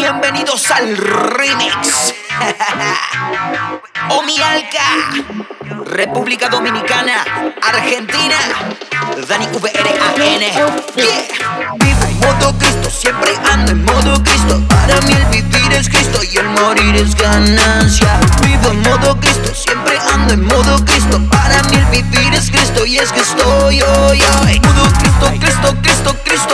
Bienvenidos al remix. Omialca, República Dominicana, Argentina, Dani VRAN. Yeah. Vivo en modo Cristo, siempre ando en modo Cristo. Para mí el vivir es Cristo y el morir es ganancia. Vivo en modo Cristo, siempre ando en modo Cristo. Para mí el vivir es Cristo y es que estoy hoy. Modo Cristo, Cristo, Cristo, Cristo.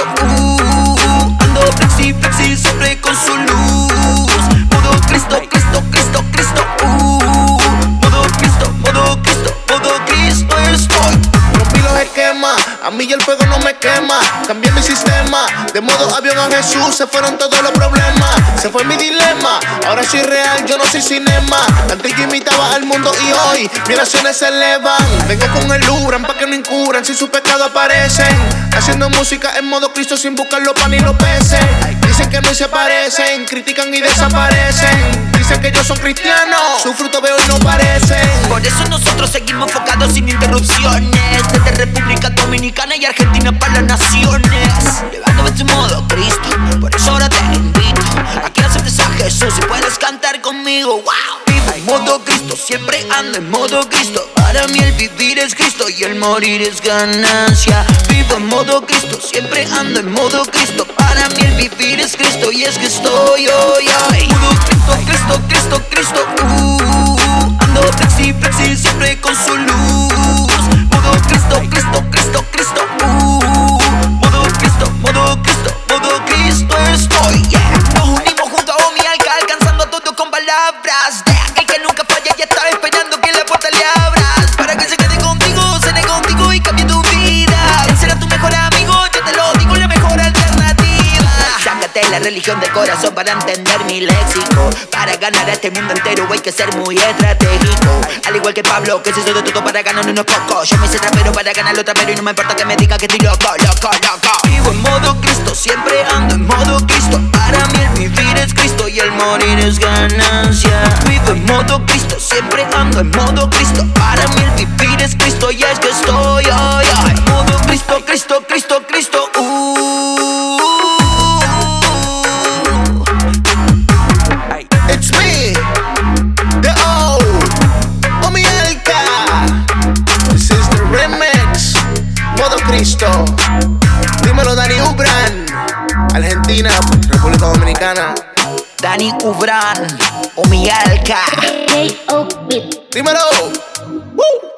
Ando flexi, flexi, siempre con su luz. Modo Cristo, Cristo, Cristo, Cristo. Modo Cristo, modo Cristo, modo Cristo estoy. Rompí los esquemas, a mí el fuego no me quema. Cambié mi sistema, de modo avión a Jesús. Se fueron todos los problemas, se fue mi dilema. Ahora soy real, yo no soy cinema. Antes yo imitaba al mundo y hoy mis oraciones se elevan. Vengo con el Uran pa' que no incurran, si su pecado aparecen. Haciendo música en modo Cristo sin buscar los pan y los peces. Dicen que no se parecen, critican y desaparecen. Dicen que ellos son cristianos, su fruto veo y no parecen. Por eso nosotros seguimos enfocados sin interrupciones. Desde República Dominicana y Argentina para las naciones. Llevando en su modo Cristo, por eso ahora te invito a que aceptes a Jesús y puedes cantar conmigo. Wow. Vivo en modo Cristo, siempre ando en modo Cristo. Para mí el vivir es Cristo y el morir es ganancia. Vivo en modo Cristo, siempre ando en modo Cristo. Para mí el vivir es Cristo y es que estoy hoy. Modo Cristo, Cristo, Cristo, Cristo. Ando flexi, flexi, siempre con su luz. Modo Cristo, Cristo, Cristo, Cristo. Modo Cristo, modo Cristo, modo Cristo estoy. Yeah. Nos unimos junto a Omialca, alcanzando a todos con palabras. De aquel que nunca falla y estaba esperando que la puerta le abras. Para que se quede contigo, cene contigo y cambie tu vida. Él será tu mejor amigo, yo te lo digo, la mejor alternativa. Sácate la religión del corazón para entender mi léxico. Para ganar a este mundo entero hay que ser muy estratégico. Al igual que Pablo, que se hizo de todo para ganar unos pocos. Yo me hice trapero para ganar lo trapero y no me importa que me diga que estoy loco, loco, loco. Vivo en modo Cristo, siempre ando en modo Cristo. Para mí el vivir es Cristo y el morir es ganancia. Vivo en modo Cristo, siempre ando en modo Cristo. Para mí el vivir es Cristo y es que estoy hoy. Modo Cristo, Cristo, Cristo, Cristo. It's me, the Omialca. This is the remix, modo Cristo. Dímelo Dani Ubran, Argentina, República Dominicana. Dani Ubran, Omialca. K.O. Beat. Dímelo. Woo.